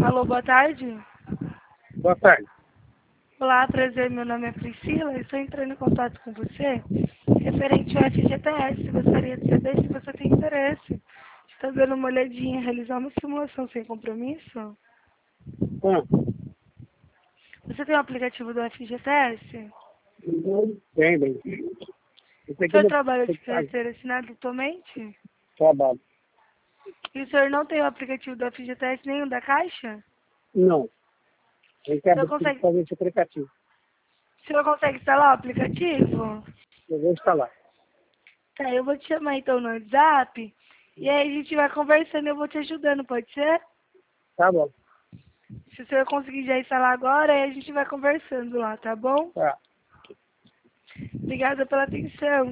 Alô, boa tarde. Boa tarde. Olá, prazer, meu nome é Priscila. Estou entrando em contato com você referente ao FGTS. Gostaria de saber se você tem interesse. Está dando uma olhadinha, realizar uma simulação sem compromisso? Você tem o aplicativo do FGTS? Bem, bem. O senhor trabalha de carteira assinada atualmente? Trabalho. E o senhor não tem o aplicativo do FGTS nem o da Caixa? Não. Eu O quero senhor fazer esse aplicativo. consegue instalar o aplicativo? Eu vou instalar. Tá, eu vou te chamar então no WhatsApp e aí a gente vai conversando e eu vou te ajudando, pode ser? Tá bom. Se o senhor conseguir já instalar agora, aí a gente vai conversando lá, tá bom? Tá. Obrigada pela atenção.